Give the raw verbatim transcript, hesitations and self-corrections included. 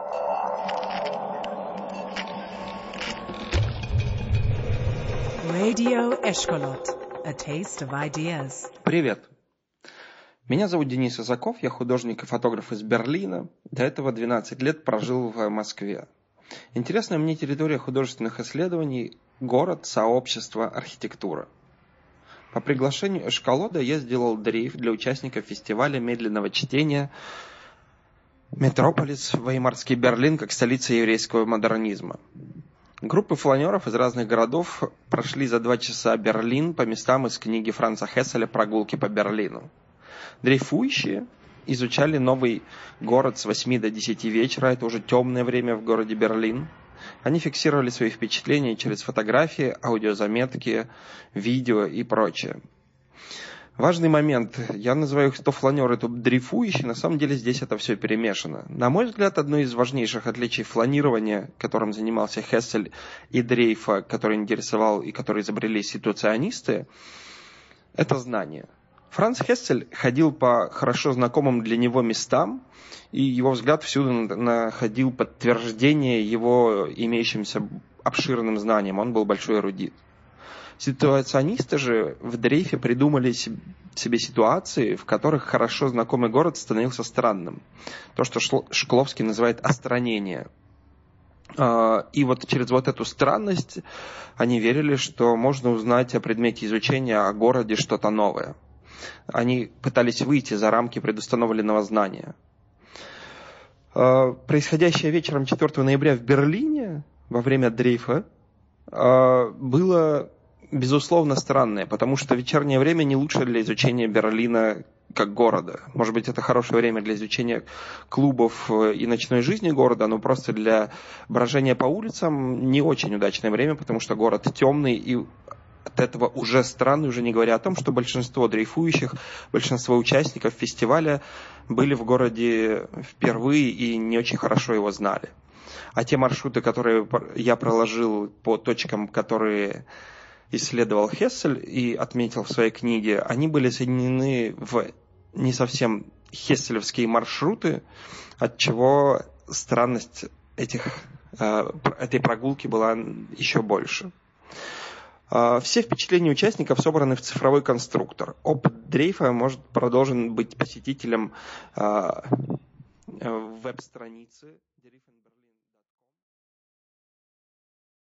Radio Eshkolot. A taste of ideas. Привет. Меня зовут Денис Изаков, я художник и фотограф из Берлина. До этого двенадцать лет прожил в Москве. Интересная мне территория художественных исследований – город, сообщество, архитектура. По приглашению Эшколота я сделал дрейф для участников фестиваля медленного чтения «Метрополис. Веймарский Берлин как столица еврейского модернизма». Группы фланеров из разных городов прошли за два часа Берлин по местам из книги Франца Хесселя «Прогулки по Берлину». Дрейфующие изучали новый город с восьми до десяти вечера, это уже темное время в городе Берлин. Они фиксировали свои впечатления через фотографии, аудиозаметки, видео и прочее. Важный момент. Я называю их то фланеры, то дрейфующие. На самом деле здесь это все перемешано. На мой взгляд, одно из важнейших отличий фланирования, которым занимался Хессель, и дрейфа, который интересовал и который изобрели ситуационисты, это знание. Франц Хессель ходил по хорошо знакомым для него местам, и его взгляд всюду находил подтверждение его имеющимся обширным знанием. Он был большой эрудит. Ситуационисты же в дрейфе придумали себе ситуации, в которых хорошо знакомый город становился странным. То, что Шкловский называет остранение. И вот через вот эту странность они верили, что можно узнать о предмете изучения, о городе что-то новое. Они пытались выйти за рамки предустановленного знания. Происходящее вечером четвёртого ноября в Берлине во время дрейфа было безусловно странное, потому что вечернее время не лучше для изучения Берлина как города. Может быть, это хорошее время для изучения клубов и ночной жизни города, но просто для брожения по улицам не очень удачное время, потому что город темный и от этого уже странный, уже не говоря о том, что большинство дрейфующих, большинство участников фестиваля были в городе впервые и не очень хорошо его знали. А те маршруты, которые я проложил по точкам, которые исследовал Хессель и отметил в своей книге, они были соединены в не совсем хесселевские маршруты, отчего странность этих, этой прогулки была еще больше. Все впечатления участников собраны в цифровой конструктор. Опыт дрейфа может продолжен быть посетителем веб-страницы.